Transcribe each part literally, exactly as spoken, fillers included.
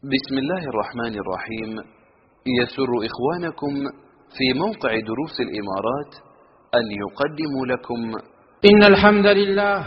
بسم الله الرحمن الرحيم. يسر إخوانكم في موقع دروس الإمارات أن يقدموا لكم إن الحمد لله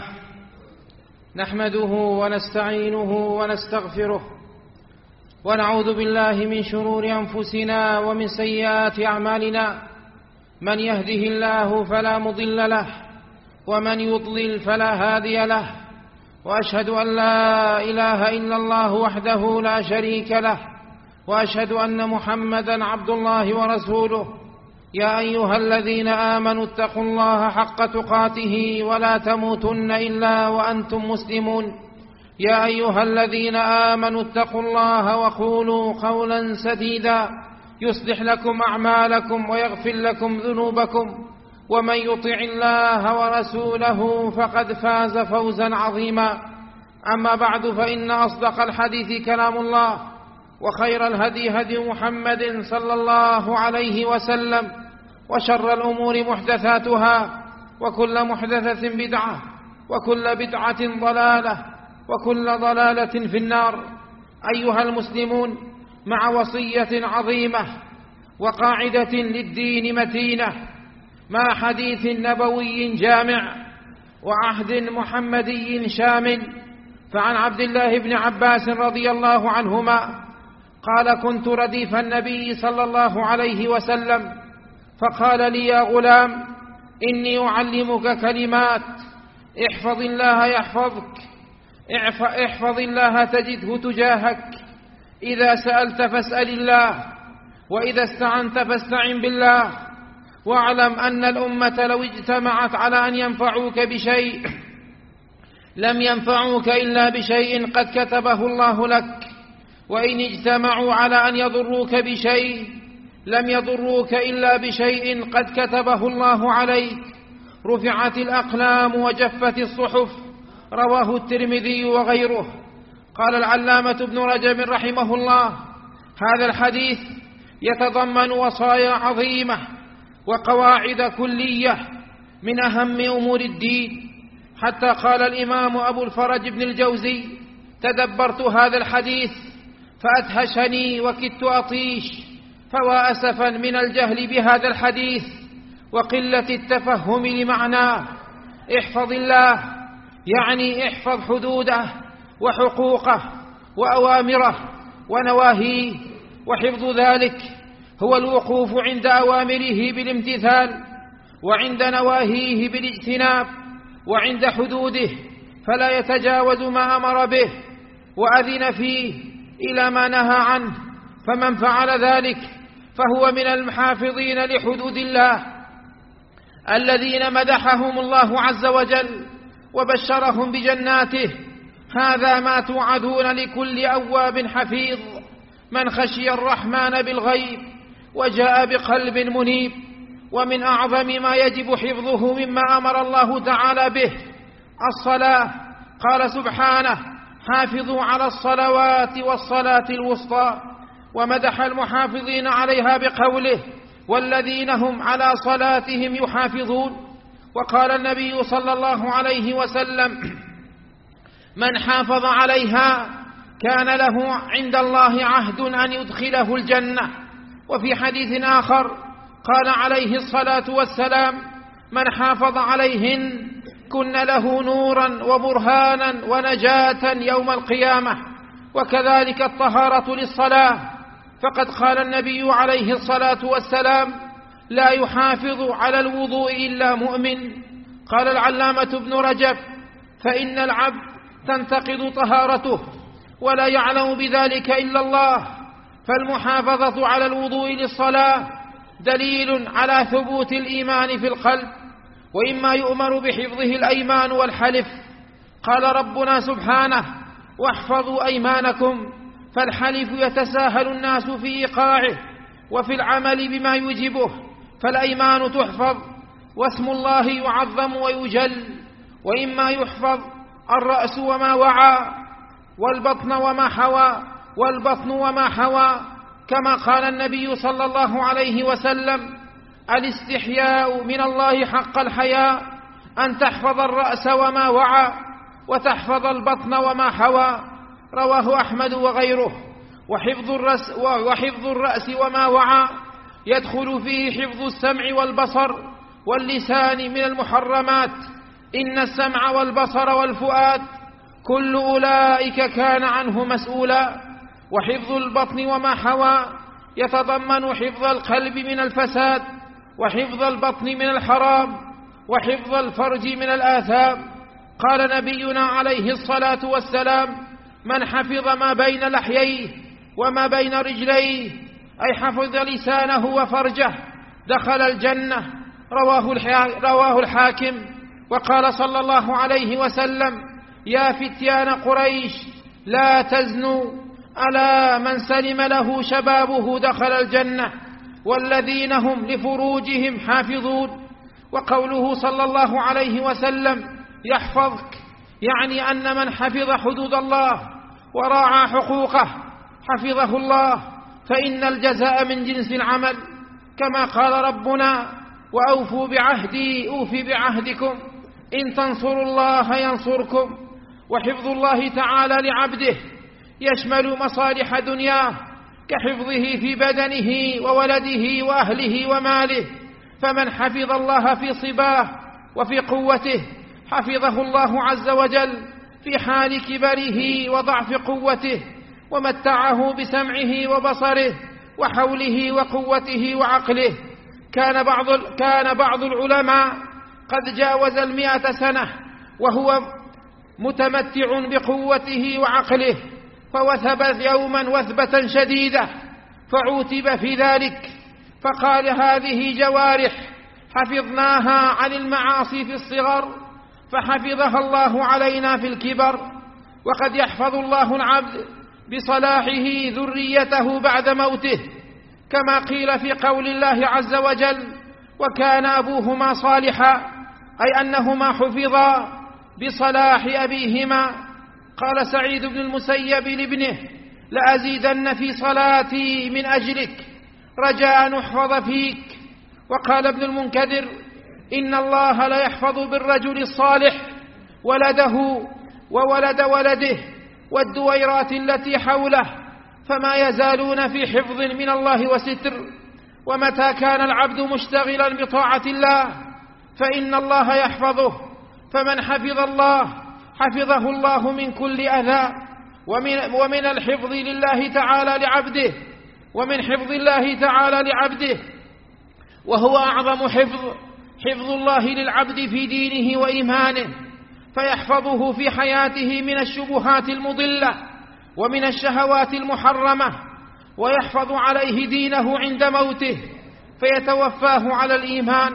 نحمده ونستعينه ونستغفره ونعوذ بالله من شرور أنفسنا ومن سيئات أعمالنا. من يهده الله فلا مضل له ومن يضلل فلا هادي له، وأشهد أن لا إله إلا الله وحده لا شريك له، وأشهد أن محمدا عبد الله ورسوله. يا أيها الذين آمنوا اتقوا الله حق تقاته ولا تموتن إلا وأنتم مسلمون. يا أيها الذين آمنوا اتقوا الله وقولوا قولا سديدا يصلح لكم أعمالكم ويغفر لكم ذنوبكم، ومن يطع الله ورسوله فقد فاز فوزا عظيما. أما بعد، فإن أصدق الحديث كلام الله، وخير الهدي هدي محمد صلى الله عليه وسلم، وشر الأمور محدثاتها، وكل محدثة بدعة، وكل بدعة ضلالة، وكل ضلالة في النار. أيها المسلمون، مع وصية عظيمة وقاعدة للدين متينة، مع حديث نبوي جامع وعهد محمدي شامل، فعن عبد الله بن عباس رضي الله عنهما قال: كنت رديف النبي صلى الله عليه وسلم فقال لي: يا غلام، إني أعلمك كلمات، احفظ الله يحفظك، احفظ الله تجده تجاهك، إذا سألت فاسأل الله، وإذا استعنت فاستعن بالله، واعلم أن الأمة لو اجتمعت على أن ينفعوك بشيء لم ينفعوك إلا بشيء قد كتبه الله لك، وإن اجتمعوا على أن يضروك بشيء لم يضروك إلا بشيء قد كتبه الله عليك. رفعت الأقلام وجفت الصحف. رواه الترمذي وغيره. قال العلامة ابن رجب رحمه الله: هذا الحديث يتضمن وصايا عظيمة وقواعد كلية من أهم أمور الدين، حتى قال الإمام أبو الفرج بن الجوزي: تدبرت هذا الحديث فأدهشني وكدت أطيش، فوا أسفا من الجهل بهذا الحديث وقلة التفهم لمعناه. احفظ الله يعني احفظ حدوده وحقوقه وأوامره ونواهيه، وحفظ ذلك هو الوقوف عند أوامره بالامتثال، وعند نواهيه بالاجتناب، وعند حدوده فلا يتجاوز ما أمر به وأذن فيه إلى ما نهى عنه، فمن فعل ذلك فهو من المحافظين لحدود الله الذين مدحهم الله عز وجل وبشرهم بجناته. هذا ما توعدون لكل أواب حفيظ، من خشي الرحمن بالغيب وجاء بقلب منيب. ومن أعظم ما يجب حفظه مما أمر الله تعالى به الصلاة. قال سبحانه: حافظوا على الصلوات والصلاة الوسطى، ومدح المحافظين عليها بقوله: والذين هم على صلاتهم يحافظون. وقال النبي صلى الله عليه وسلم: من حافظ عليها كان له عند الله عهد أن يدخله الجنة. وفي حديث آخر قال عليه الصلاة والسلام: من حافظ عليهن كن له نورا وبرهانا ونجاة يوم القيامة. وكذلك الطهارة للصلاة، فقد قال النبي عليه الصلاة والسلام: لا يحافظ على الوضوء إلا مؤمن. قال العلامة ابن رجب: فإن العبد تنتقض طهارته ولا يعلم بذلك إلا الله، فالمحافظة على الوضوء للصلاة دليل على ثبوت الإيمان في القلب، وإما يؤمر بحفظه الأيمان والحلف. قال ربنا سبحانه: واحفظوا أيمانكم، فالحلف يتساهل الناس في إيقاعه وفي العمل بما يوجبه، فالأيمان تحفظ واسم الله يعظم ويجل. وإما يحفظ الرأس وما وعى، والبطن وما حوى والبطن وما حوى، كما قال النبي صلى الله عليه وسلم: الاستحياء من الله حق الحياء أن تحفظ الرأس وما وعى وتحفظ البطن وما حوى. رواه أحمد وغيره. وحفظ الرأس, وحفظ الرأس وما وعى يدخل فيه حفظ السمع والبصر واللسان من المحرمات. إن السمع والبصر والفؤاد كل أولئك كان عنه مسؤولا. وحفظ البطن وما حوى يتضمن حفظ القلب من الفساد، وحفظ البطن من الحرام، وحفظ الفرج من الآثام. قال نبينا عليه الصلاة والسلام: من حفظ ما بين لحييه وما بين رجليه، أي حفظ لسانه وفرجه، دخل الجنة. رواه الحاكم. وقال صلى الله عليه وسلم: يا فتيان قريش لا تزنوا، ألا من سلم له شبابه دخل الجنة، والذين هم لفروجهم حافظون. وقوله صلى الله عليه وسلم: يحفظك، يعني أن من حفظ حدود الله وراعى حقوقه حفظه الله، فإن الجزاء من جنس العمل، كما قال ربنا: وأوفوا بعهدي أوف بعهدكم إن تنصروا الله ينصركم. وحفظ الله تعالى لعبده يشمل مصالح دنياه كحفظه في بدنه وولده وأهله وماله. فمن حفظ الله في صباه وفي قوته حفظه الله عز وجل في حال كبره وضعف قوته، ومتعه بسمعه وبصره وحوله وقوته وعقله. كان بعض, كان بعض العلماء قد جاوز المئة سنة وهو متمتع بقوته وعقله، فوثب يوما وثبة شديدة فعوتب في ذلك، فقال: هذه جوارح حفظناها عن المعاصي في الصغر فحفظها الله علينا في الكبر. وقد يحفظ الله العبد بصلاحه ذريته بعد موته، كما قيل في قول الله عز وجل: وكان أبوهما صالحا، أي أنهما حفظا بصلاح أبيهما. قال سعيد بن المسيب لابنه: لأزيدن في صلاتي من أجلك رجاء نحفظ فيك. وقال ابن المنكدر: إن الله لا يحفظ بالرجل الصالح ولده وولد ولده والدويرات التي حوله، فما يزالون في حفظ من الله وستر. ومتى كان العبد مشتغلا بطاعة الله فإن الله يحفظه، فمن حفظ الله حفظه الله من كل أذى. ومن, ومن الحفظ لله تعالى لعبده ومن حفظ الله تعالى لعبده وهو أعظم حفظ حفظ الله للعبد في دينه وإيمانه، فيحفظه في حياته من الشبهات المضلة ومن الشهوات المحرمة، ويحفظ عليه دينه عند موته فيتوفاه على الإيمان.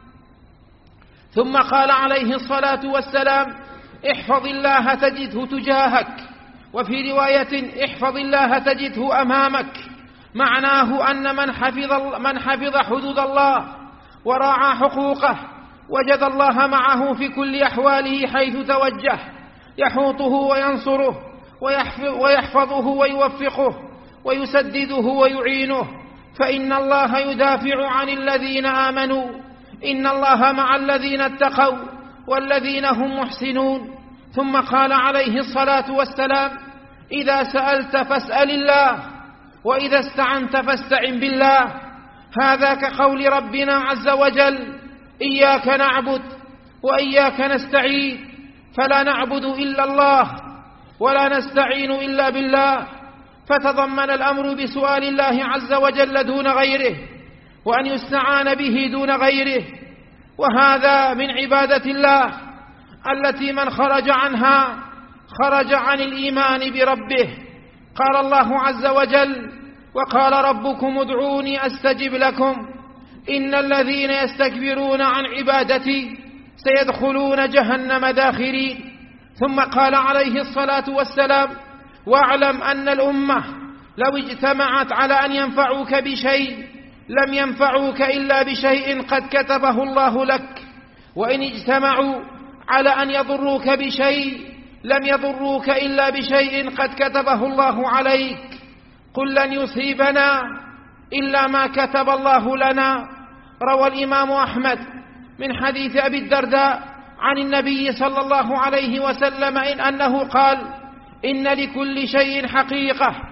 ثم قال عليه الصلاة والسلام: احفظ الله تجده تجاهك، وفي رواية: احفظ الله تجده أمامك. معناه أن من حفظ, من حفظ حدود الله وراعى حقوقه وجد الله معه في كل أحواله حيث توجه، يحوطه وينصره ويحفظه ويوفقه ويسدده ويعينه، فإن الله يدافع عن الذين آمنوا. إن الله مع الذين اتقوا والذين هم محسنون. ثم قال عليه الصلاة والسلام: إذا سألت فاسأل الله، وإذا استعنت فاستعن بالله. هذا كقول ربنا عز وجل: إياك نعبد وإياك نستعين، فلا نعبد إلا الله ولا نستعين إلا بالله. فتضمن الأمر بسؤال الله عز وجل دون غيره، وأن يستعان به دون غيره، وهذا من عبادة الله التي من خرج عنها خرج عن الإيمان بربه. قال الله عز وجل: وقال ربكم ادعوني أستجب لكم إن الذين يستكبرون عن عبادتي سيدخلون جهنم داخرين. ثم قال عليه الصلاة والسلام: واعلم أن الأمة لو اجتمعت على أن ينفعوك بشيء لم ينفعوك إلا بشيء قد كتبه الله لك، وإن اجتمعوا على أن يضروك بشيء لم يضروك إلا بشيء قد كتبه الله عليك. قل لن يصيبنا إلا ما كتب الله لنا. روى الإمام أحمد من حديث أبي الدرداء عن النبي صلى الله عليه وسلم إن أنه قال: إن لكل شيء حقيقة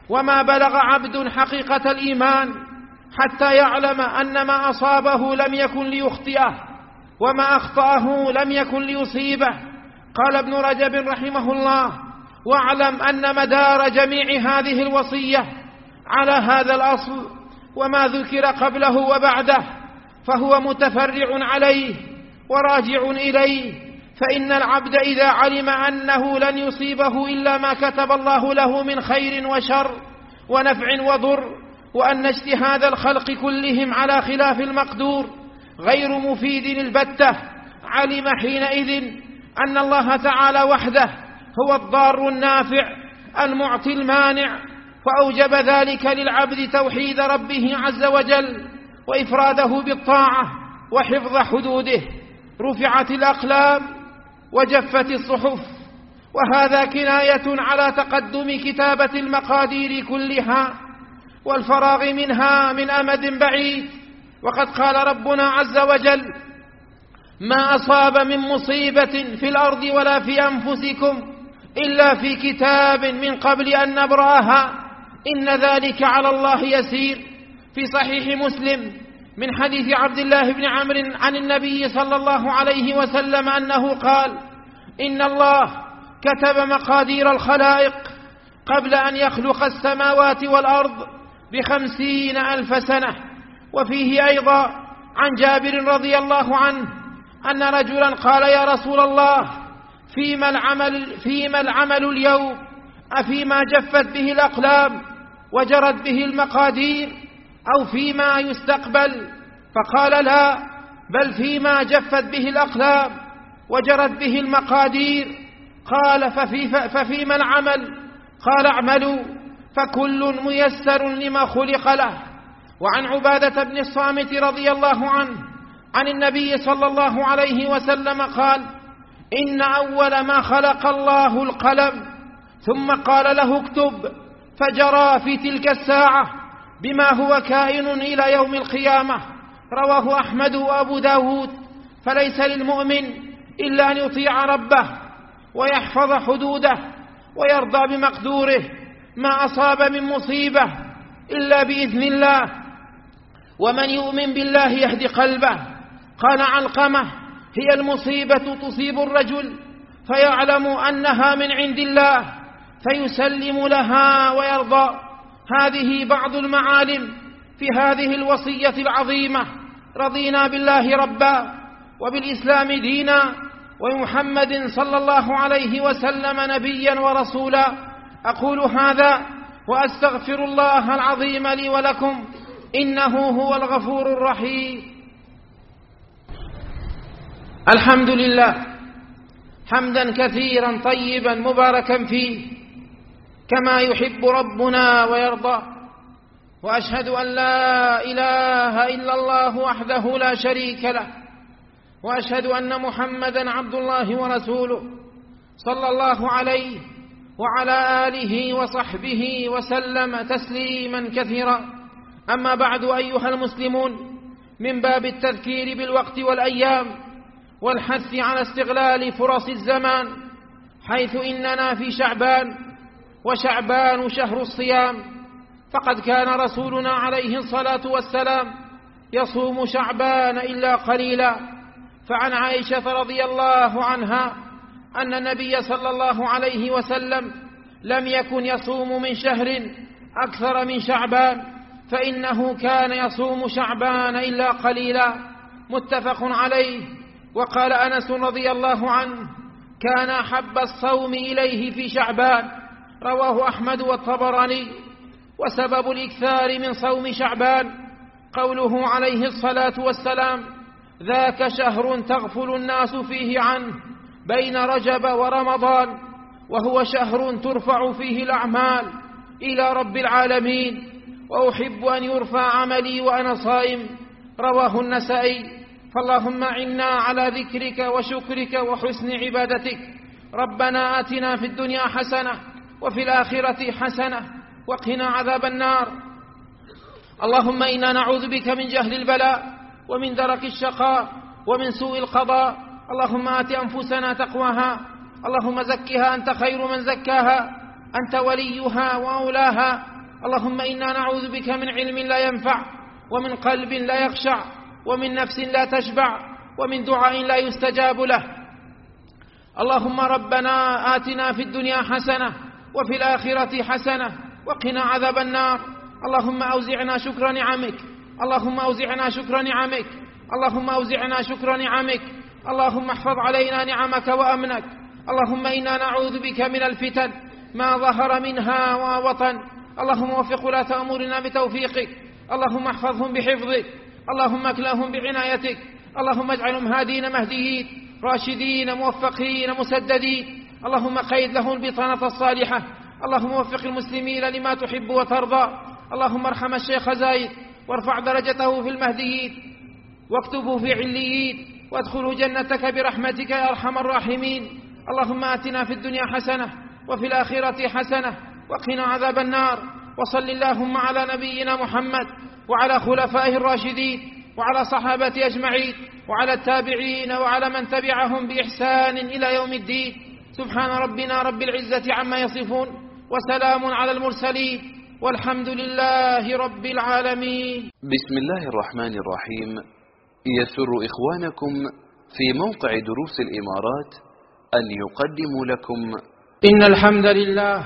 وما بلغ عبد حقيقة الإيمان حتى يعلم أن ما أصابه لم يكن ليخطئه وما أخطأه لم يكن ليصيبه. قال ابن رجب رحمه الله: واعلم أن مدار جميع هذه الوصية على هذا الأصل، وما ذكر قبله وبعده فهو متفرع عليه وراجع إليه. فإن العبد إذا علم أنه لن يصيبه إلا ما كتب الله له من خير وشر ونفع وضر، وأن اجتهاد الخلق كلهم على خلاف المقدور غير مفيد البتة، علم حينئذ أن الله تعالى وحده هو الضار النافع المعطي المانع، فأوجب ذلك للعبد توحيد ربه عز وجل وإفراده بالطاعة وحفظ حدوده. رفعت الأقلام وجفت الصحف، وهذا كناية على تقدم كتابة المقادير كلها والفراغ منها من أمد بعيد. وقد قال ربنا عز وجل: ما أصاب من مصيبة في الأرض ولا في أنفسكم إلا في كتاب من قبل أن نبرأها إن ذلك على الله يسير. في صحيح مسلم من حديث عبد الله بن عمرو عن النبي صلى الله عليه وسلم أنه قال: إن الله كتب مقادير الخلائق قبل أن يخلق السماوات والأرض بخمسين ألف سنة. وفيه أيضا عن جابر رضي الله عنه أن رجلا قال: يا رسول الله، فيما العمل, فيما العمل اليوم؟ أفيما جفت به الأقلام وجرت به المقادير أو فيما يستقبل؟ فقال: لا، بل فيما جفت به الأقلام وجرت به المقادير. قال: ففي ففيما العمل؟ قال: اعملوا فكل ميسر لما خلق له. وعن عبادة بن الصامت رضي الله عنه عن النبي صلى الله عليه وسلم قال: إن أول ما خلق الله القلم، ثم قال له اكتب، فجرى في تلك الساعة بما هو كائن إلى يوم القيامة. رواه أحمد وأبو داود. فليس للمؤمن إلا أن يطيع ربه ويحفظ حدوده ويرضى بمقدوره. ما أصاب من مصيبة إلا بإذن الله، ومن يؤمن بالله يهدي قلبه. قال علقمة: هي المصيبة تصيب الرجل فيعلم أنها من عند الله فيسلم لها ويرضى. هذه بعض المعالم في هذه الوصية العظيمة. رضينا بالله ربا وبالإسلام دينا ومحمد صلى الله عليه وسلم نبيا ورسولا. أقول هذا وأستغفر الله العظيم لي ولكم، إنه هو الغفور الرحيم. الحمد لله حمدا كثيرا طيبا مباركا فيه كما يحب ربنا ويرضى. وأشهد أن لا إله إلا الله وحده لا شريك له، وأشهد أن محمدا عبد الله ورسوله صلى الله عليه وعلى آله وصحبه وسلم تسليما كثيرا. أما بعد، أيها المسلمون، من باب التذكير بالوقت والأيام والحث على استغلال فرص الزمان، حيث إننا في شعبان، وشعبان شهر الصيام، فقد كان رسولنا عليه الصلاة والسلام يصوم شعبان إلا قليلا. فعن عائشة رضي الله عنها أن النبي صلى الله عليه وسلم لم يكن يصوم من شهر أكثر من شعبان، فإنه كان يصوم شعبان إلا قليلا. متفق عليه. وقال أنس رضي الله عنه: كان أحب الصوم إليه في شعبان. رواه أحمد والطبراني. وسبب الإكثار من صوم شعبان قوله عليه الصلاة والسلام: ذاك شهر تغفل الناس فيه عنه بين رجب ورمضان، وهو شهر ترفع فيه الأعمال إلى رب العالمين، وأحب أن يرفع عملي وأنا صائم. رواه النسائي. فاللهم عنا على ذكرك وشكرك وحسن عبادتك. ربنا آتنا في الدنيا حسنة وفي الآخرة حسنة وقنا عذاب النار. اللهم إنا نعوذ بك من جهل البلاء ومن درك الشقاء ومن سوء القضاء. اللهم آت أنفسنا تقواها، اللهم زكها أنت خير من زكاها، أنت وليها وأولاها. اللهم إنا نعوذ بك من علم لا ينفع، ومن قلب لا يخشع، ومن نفس لا تشبع، ومن دعاء لا يستجاب له. اللهم ربنا آتنا في الدنيا حسنة وفي الآخرة حسنة وقنا عذاب النار. اللهم أوزعنا شكر نعمك، اللهم أوزعنا شكر نعمك، اللهم أوزعنا شكر نعمك. اللهم احفظ علينا نعمك وأمنك. اللهم إنا نعوذ بك من الفتن ما ظهر منها وبطن. اللهم وفق ولاة أمورنا بتوفيقك، اللهم احفظهم بحفظك، اللهم اكلهم بعنايتك، اللهم اجعلهم هادين مهديين راشدين موفقين مسددين. اللهم قيد لهم البطانة الصالحة. اللهم وفق المسلمين لما تحب وترضى. اللهم ارحم الشيخ زايد وارفع درجته في المهديين واكتبه في عليين وادخلوا جنتك برحمتك يا أرحم الراحمين. اللهم آتنا في الدنيا حسنة وفي الآخرة حسنة وقنا عذاب النار. وصل اللهم على نبينا محمد وعلى خلفائه الراشدين وعلى صحابته أجمعين وعلى التابعين وعلى من تبعهم بإحسان إلى يوم الدين. سبحان ربنا رب العزة عما يصفون وسلام على المرسلين والحمد لله رب العالمين. بسم الله الرحمن الرحيم. يسر إخوانكم في موقع دروس الإمارات أن يقدموا لكم إن الحمد لله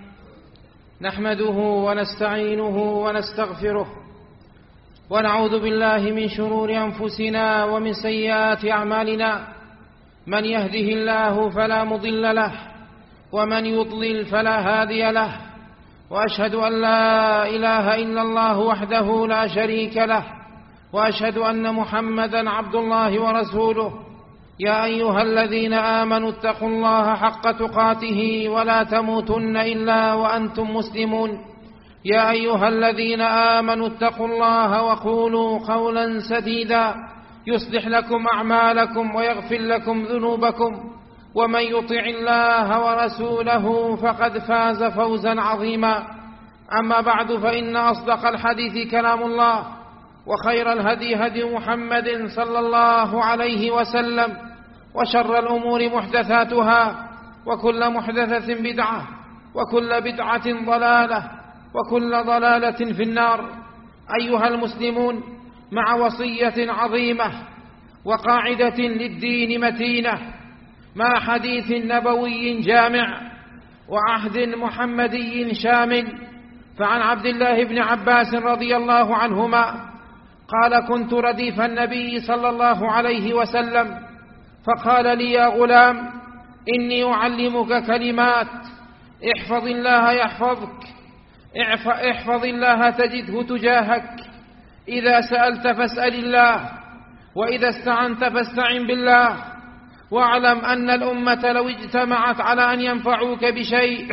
نحمده ونستعينه ونستغفره ونعوذ بالله من شرور أنفسنا ومن سيئات أعمالنا. من يهده الله فلا مضل له ومن يضلل فلا هادي له، وأشهد أن لا إله إلا الله وحده لا شريك له، وأشهد أن محمدا عبد الله ورسوله. يا أيها الذين آمنوا اتقوا الله حق تقاته ولا تموتن إلا وأنتم مسلمون. يا أيها الذين آمنوا اتقوا الله وقولوا قولا سديدا يصلح لكم أعمالكم ويغفر لكم ذنوبكم، ومن يطع الله ورسوله فقد فاز فوزا عظيما. أما بعد، فإن أصدق الحديث كلام الله، وخير الهدي هدي محمد صلى الله عليه وسلم، وشر الأمور محدثاتها، وكل محدثة بدعة، وكل بدعة ضلالة، وكل ضلالة في النار. أيها المسلمون، مع وصية عظيمة وقاعدة للدين متينة، مع حديث نبوي جامع وعهد محمدي شامل، فعن عبد الله بن عباس رضي الله عنهما قال: كنت رديف النبي صلى الله عليه وسلم فقال لي: يا غلام، إني أعلمك كلمات، احفظ الله يحفظك، احفظ الله تجده تجاهك، إذا سألت فاسأل الله، وإذا استعنت فاستعن بالله، واعلم أن الأمة لو اجتمعت على أن ينفعوك بشيء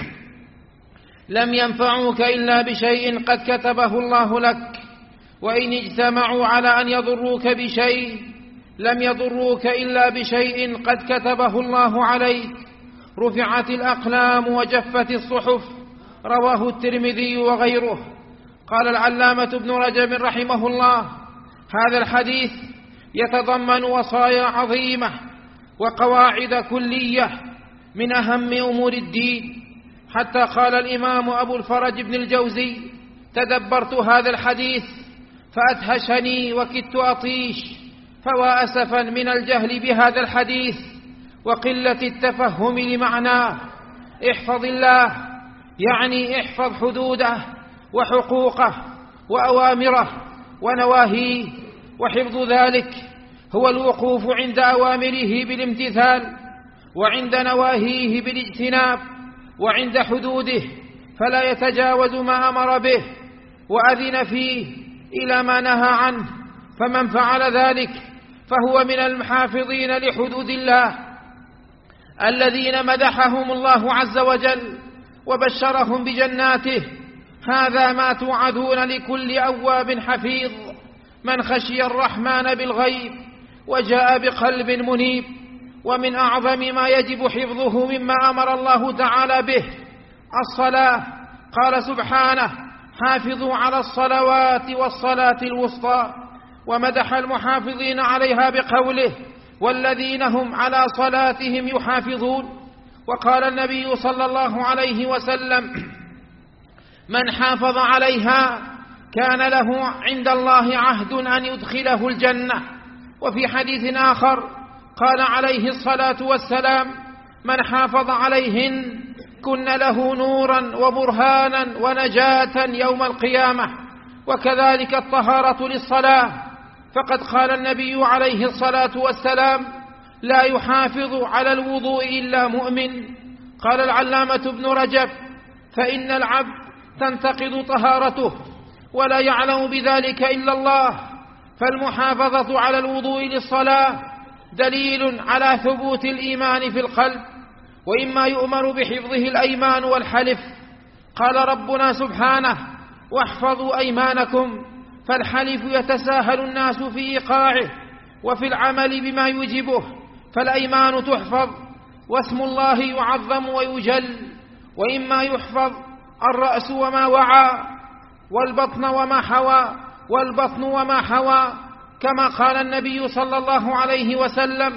لم ينفعوك إلا بشيء قد كتبه الله لك، وإن اجتمعوا على أن يضروك بشيء لم يضروك إلا بشيء قد كتبه الله عليك. رفعت الأقلام وجفت الصحف. رواه الترمذي وغيره. قال العلامة ابن رجب رحمه الله: هذا الحديث يتضمن وصايا عظيمة وقواعد كلية من أهم أمور الدين، حتى قال الإمام أبو الفرج بن الجوزي: تدبرت هذا الحديث فأدهشني وكدت أطيش، فوا أسفا من الجهل بهذا الحديث وقلة التفهم لمعناه. احفظ الله يعني احفظ حدوده وحقوقه وأوامره ونواهيه، وحفظ ذلك هو الوقوف عند أوامره بالامتثال، وعند نواهيه بالاجتناب، وعند حدوده فلا يتجاوز ما أمر به وأذن فيه إلى ما نهى عنه، فمن فعل ذلك فهو من المحافظين لحدود الله الذين مدحهم الله عز وجل وبشرهم بجناته. هذا ما توعدون لكل أواب حفيظ، من خشي الرحمن بالغيب وجاء بقلب منيب. ومن أعظم ما يجب حفظه مما أمر الله تعالى به الصلاة. قال سبحانه: حافظوا على الصلوات والصلاة الوسطى، ومدح المحافظين عليها بقوله: والذين هم على صلاتهم يحافظون. وقال النبي صلى الله عليه وسلم: من حافظ عليها كان له عند الله عهد أن يدخله الجنة. وفي حديث آخر قال عليه الصلاة والسلام: من حافظ عليهن كن له نورا وبرهانا ونجاة يوم القيامة. وكذلك الطهارة للصلاة، فقد قال النبي عليه الصلاة والسلام: لا يحافظ على الوضوء إلا مؤمن. قال العلامة ابن رجب: فإن العبد تنتقض طهارته ولا يعلم بذلك إلا الله، فالمحافظة على الوضوء للصلاة دليل على ثبوت الإيمان في القلب، وإما يؤمر بحفظه الأيمان والحلف. قال ربنا سبحانه: واحفظوا أيمانكم، فالحلف يتساهل الناس في إيقاعه وفي العمل بما يوجبه، فالأيمان تحفظ واسم الله يعظم ويجل. وإما يحفظ الرأس وما وعى والبطن وما حوى والبطن وما حوى، كما قال النبي صلى الله عليه وسلم: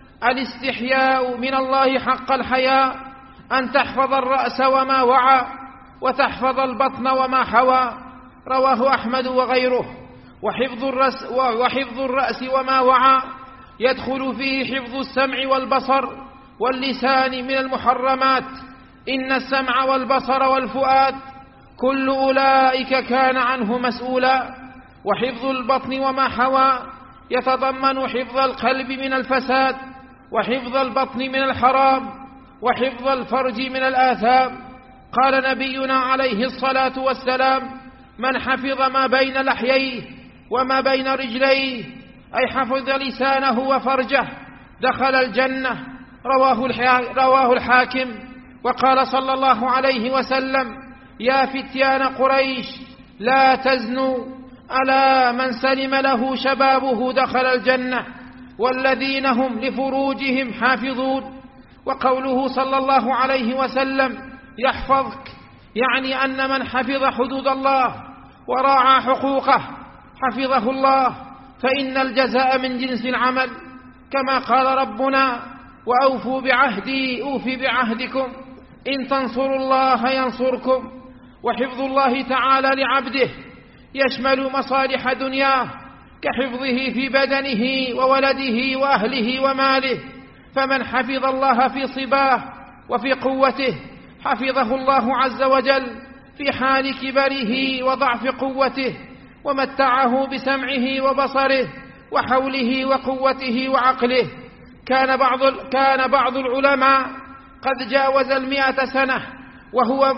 الاستحياء من الله حق الحياء أن تحفظ الرأس وما وعى وتحفظ البطن وما حوى. رواه أحمد وغيره. وحفظ الرأس, وحفظ الرأس وما وعى يدخل فيه حفظ السمع والبصر واللسان من المحرمات. إن السمع والبصر والفؤاد كل أولئك كان عنه مسؤولا. وحفظ البطن وما حوى يتضمن حفظ القلب من الفساد، وحفظ البطن من الحرام، وحفظ الفرج من الآثام. قال نبينا عليه الصلاة والسلام: من حفظ ما بين لحييه وما بين رجليه، أي حفظ لسانه وفرجه، دخل الجنة. رواه الحاكم. وقال صلى الله عليه وسلم: يا فتيان قريش لا تزنوا، ألا من سلم له شبابه دخل الجنة، والذين هم لفروجهم حافظون. وقوله صلى الله عليه وسلم: يحفظك، يعني أن من حفظ حدود الله وراعى حقوقه حفظه الله، فإن الجزاء من جنس العمل، كما قال ربنا: وأوفوا بعهدي أوف بعهدكم إن تنصروا الله ينصركم. وحفظ الله تعالى لعبده يشمل مصالح دنياه كحفظه في بدنه وولده وأهله وماله، فمن حفظ الله في صباه وفي قوته حفظه الله عز وجل في حال كبره وضعف قوته، ومتعه بسمعه وبصره وحوله وقوته وعقله. كان بعض, كان بعض العلماء قد جاوز المئة سنة وهو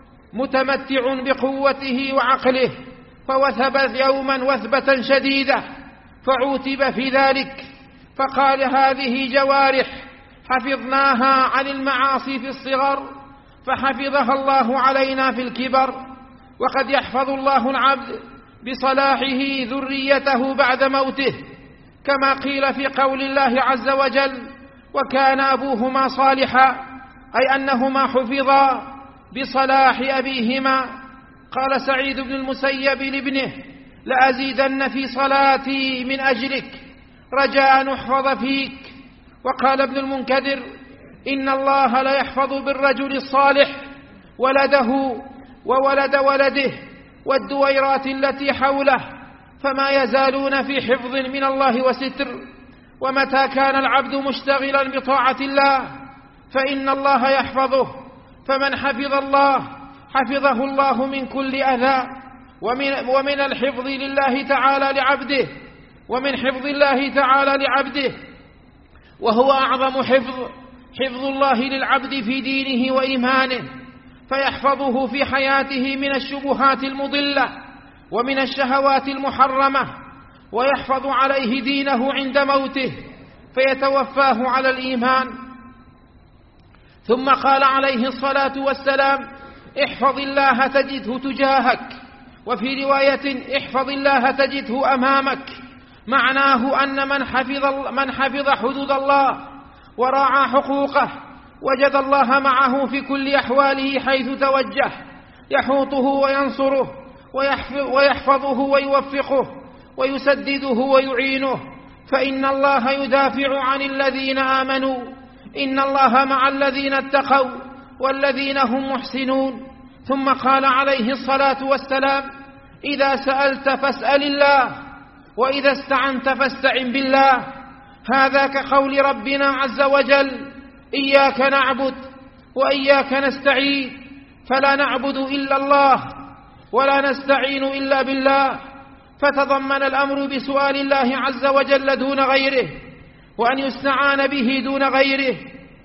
متمتع بقوته وعقله، فوثب يوما وثبة شديدة فعوتب في ذلك، فقال: هذه جوارح حفظناها عن المعاصي في الصغر فحفظها الله علينا في الكبر. وقد يحفظ الله العبد بصلاحه ذريته بعد موته، كما قيل في قول الله عز وجل: وكان أبوهما صالحا، أي أنهما حفظا بصلاح أبيهما. قال سعيد بن المسيب لابنه: لأزيدن في صلاتي من أجلك رجاء أن أحفظ فيك. وقال ابن المنكدر: إن الله لا يحفظ بالرجل الصالح ولده وولد ولده والدويرات التي حوله، فما يزالون في حفظ من الله وستر. ومتى كان العبد مشتغلا بطاعة الله فإن الله يحفظه، فمن حفظ الله حفظه الله من كل أذى. ومن, ومن الحفظ لله تعالى لعبده ومن حفظ الله تعالى لعبده وهو أعظم حفظ حفظ الله للعبد في دينه وإيمانه، فيحفظه في حياته من الشبهات المضلة ومن الشهوات المحرمة، ويحفظ عليه دينه عند موته فيتوفاه على الإيمان. ثم قال عليه الصلاة والسلام: احفظ الله تجده تجاهك، وفي رواية: احفظ الله تجده أمامك. معناه أن من حفظ, من حفظ حدود الله وراعى حقوقه وجد الله معه في كل أحواله حيث توجه، يحوطه وينصره ويحفظه ويوفقه ويسدده ويعينه، فإن الله يدافع عن الذين آمنوا، إن الله مع الذين اتقوا والذين هم محسنون. ثم قال عليه الصلاة والسلام: إذا سألت فاسأل الله، وإذا استعنت فاستعن بالله. هذا كقول ربنا عز وجل: إياك نعبد وإياك نستعين، فلا نعبد إلا الله ولا نستعين إلا بالله. فتضمن الأمر بسؤال الله عز وجل دون غيره، وأن يستعان به دون غيره،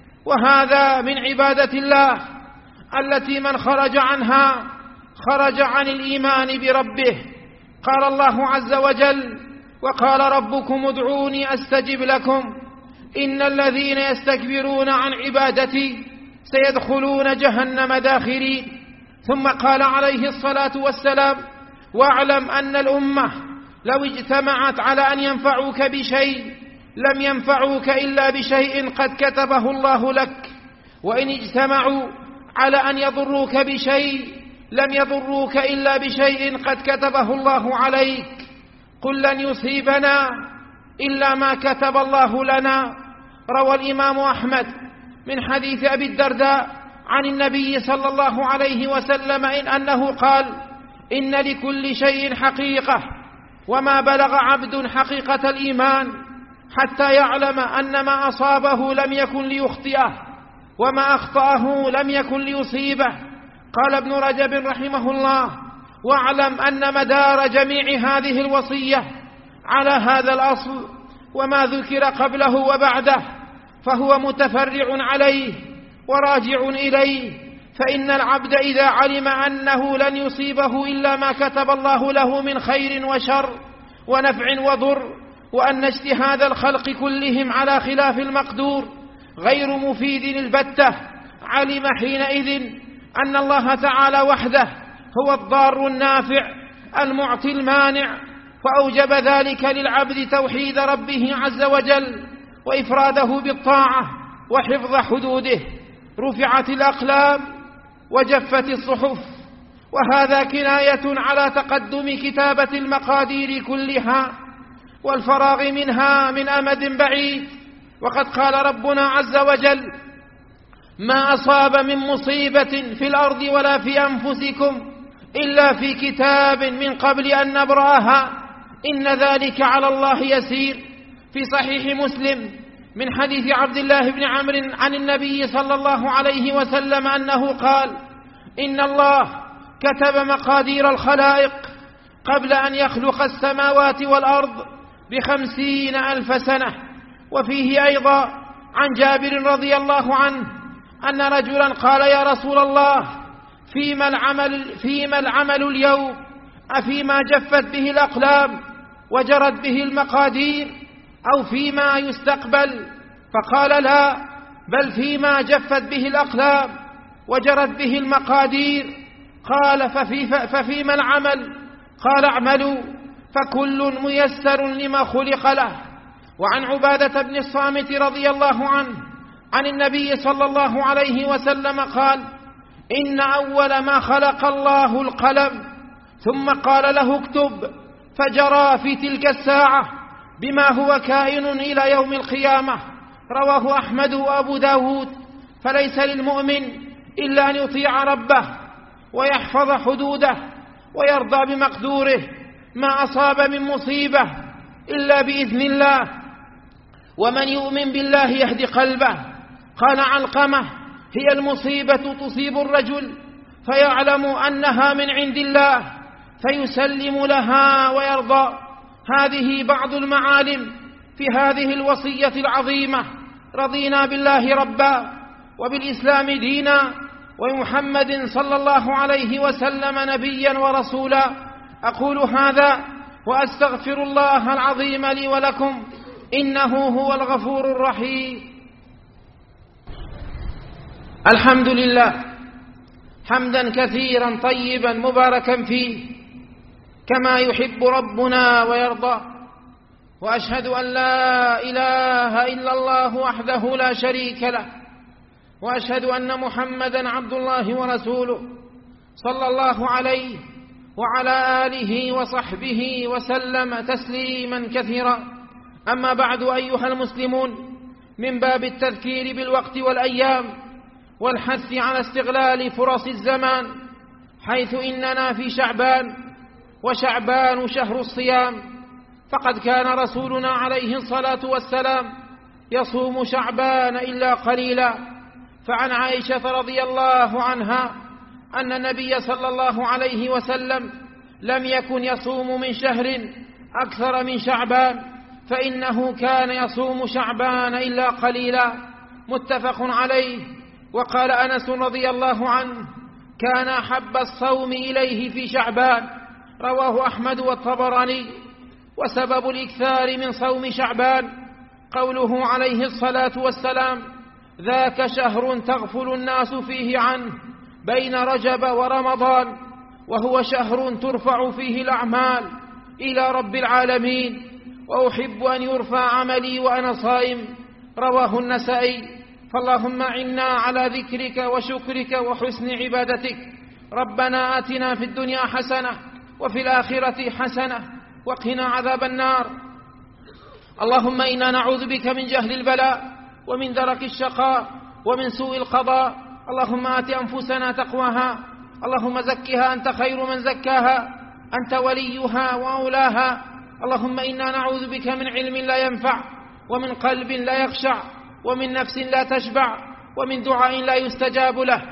وهذا من عبادة الله التي من خرج عنها خرج عن الإيمان بربه. قال الله عز وجل: وقال ربكم ادعوني أستجب لكم إن الذين يستكبرون عن عبادتي سيدخلون جهنم داخرين. ثم قال عليه الصلاة والسلام: واعلم أن الأمة لو اجتمعت على أن ينفعوك بشيء لم ينفعوك إلا بشيء قد كتبه الله لك، وإن اجتمعوا على أن يضروك بشيء لم يضروك إلا بشيء قد كتبه الله عليك. قل لن يصيبنا إلا ما كتب الله لنا. روى الإمام أحمد من حديث أبي الدرداء عن النبي صلى الله عليه وسلم إن أنه قال: إن لكل شيء حقيقة، وما بلغ عبد حقيقة الإيمان حتى يعلم أن ما أصابه لم يكن ليخطئه، وما أخطأه لم يكن ليصيبه. قال ابن رجب رحمه الله: واعلم أن مدار جميع هذه الوصية على هذا الأصل، وما ذكر قبله وبعده فهو متفرع عليه وراجع إليه. فإن العبد إذا علم أنه لن يصيبه إلا ما كتب الله له من خير وشر ونفع وضر، وأن اجتهاد الخلق كلهم على خلاف المقدور غير مفيد البتة، علم حينئذ أن الله تعالى وحده هو الضار النافع المعطي المانع، فأوجب ذلك للعبد توحيد ربه عز وجل وإفراده بالطاعة وحفظ حدوده. رفعت الأقلام وجفت الصحف، وهذا كناية على تقدم كتابة المقادير كلها والفراغ منها من أمد بعيد. وقد قال ربنا عز وجل: ما أصاب من مصيبة في الأرض ولا في أنفسكم إلا في كتاب من قبل أن نبرأها إن ذلك على الله يسير. في صحيح مسلم من حديث عبد الله بن عمرو عن النبي صلى الله عليه وسلم أنه قال: إن الله كتب مقادير الخلائق قبل أن يخلق السماوات والأرض بخمسين ألف سنة. وفيه أيضا عن جابر رضي الله عنه أن رجلا قال: يا رسول الله، فيما العمل, فيما العمل اليوم؟ أفيما جفت به الأقلام وجرت به المقادير، أو فيما يستقبل؟ فقال: لا، بل فيما جفت به الأقلام وجرت به المقادير. قال: ففي ففيما العمل؟ قال: اعملوا فكل ميسر لما خلق له. وعن عبادة بن الصامت رضي الله عنه عن النبي صلى الله عليه وسلم قال: إن أول ما خلق الله القلم، ثم قال له اكتب، فجرى في تلك الساعة بما هو كائن إلى يوم القيامة. رواه أحمد وأبو داود. فليس للمؤمن إلا أن يطيع ربه ويحفظ حدوده ويرضى بمقدوره. ما أصاب من مصيبة إلا بإذن الله، ومن يؤمن بالله يهدي قلبه. قال علقمة: هي المصيبة تصيب الرجل فيعلم أنها من عند الله فيسلم لها ويرضى. هذه بعض المعالم في هذه الوصية العظيمة. رضينا بالله ربا وبالإسلام دينا ومحمد صلى الله عليه وسلم نبيا ورسولا. أقول هذا وأستغفر الله العظيم لي ولكم، إنه هو الغفور الرحيم. الحمد لله حمدا كثيرا طيبا مباركا فيه كما يحب ربنا ويرضى. وأشهد أن لا إله إلا الله وحده لا شريك له، وأشهد أن محمدا عبد الله ورسوله صلى الله عليه وعلى آله وصحبه وسلم تسليما كثيرا. أما بعد، أيها المسلمون، من باب التذكير بالوقت والأيام والحث على استغلال فرص الزمان حيث إننا في شعبان، وشعبان شهر الصيام، فقد كان رسولنا عليه الصلاة والسلام يصوم شعبان إلا قليلا. فعن عائشة رضي الله عنها أن النبي صلى الله عليه وسلم لم يكن يصوم من شهر أكثر من شعبان، فإنه كان يصوم شعبان إلا قليلا. متفق عليه. وقال أنس رضي الله عنه: كان أحب الصوم إليه في شعبان. رواه أحمد والطبراني. وسبب الإكثار من صوم شعبان قوله عليه الصلاة والسلام: ذاك شهر تغفل الناس فيه عنه بين رجب ورمضان، وهو شهر ترفع فيه الأعمال إلى رب العالمين، وأحب أن يرفع عملي وأنا صائم. رواه النسائي. فاللهم عنا على ذكرك وشكرك وحسن عبادتك. ربنا آتنا في الدنيا حسنة وفي الآخرة حسنة وقنا عذاب النار. اللهم إنا نعوذ بك من جهل البلاء ومن درك الشقاء ومن سوء القضاء. اللهم آت أنفسنا تقواها، اللهم زكها أنت خير من زكاها، أنت وليها وأولاها. اللهم إنا نعوذ بك من علم لا ينفع، ومن قلب لا يخشع، ومن نفس لا تشبع، ومن دعاء لا يستجاب له.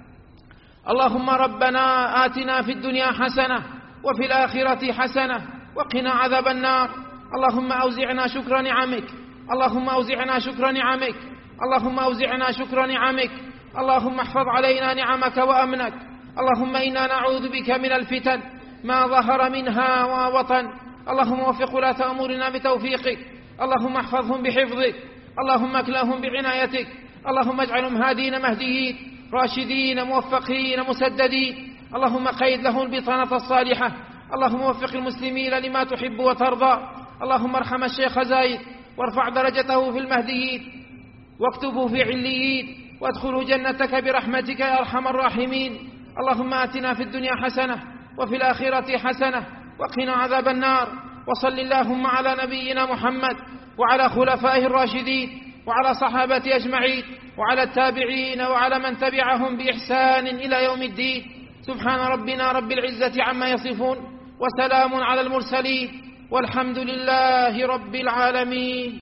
اللهم ربنا آتنا في الدنيا حسنة وفي الآخرة حسنة وقنا عذاب النار. اللهم أوزعنا شكر نعمك، اللهم أوزعنا شكر نعمك، اللهم أوزعنا شكر نعمك. اللهم احفظ علينا نعمك وأمنك. اللهم إنا نعوذ بك من الفتن ما ظهر منها وبطن. اللهم وفق ولاة أمورنا بتوفيقك، اللهم احفظهم بحفظك، اللهم اكلهم بعنايتك. اللهم اجعلهم هادين مهديين راشدين موفقين مسددين. اللهم قيد لهم البطانة الصالحة. اللهم وفق المسلمين لما تحب وترضى. اللهم ارحم الشيخ زايد وارفع درجته في المهديين واكتبه في عليين وادخله جنتك برحمتك يا أرحم الراحمين. اللهم آتنا في الدنيا حسنة وفي الآخرة حسنة وقنا عذاب النار. وصل اللهم على نبينا محمد وعلى خلفائه الراشدين وعلى صحابته أجمعين وعلى التابعين وعلى من تبعهم بإحسان إلى يوم الدين. سبحان ربنا رب العزة عما يصفون، وسلام على المرسلين، والحمد لله رب العالمين.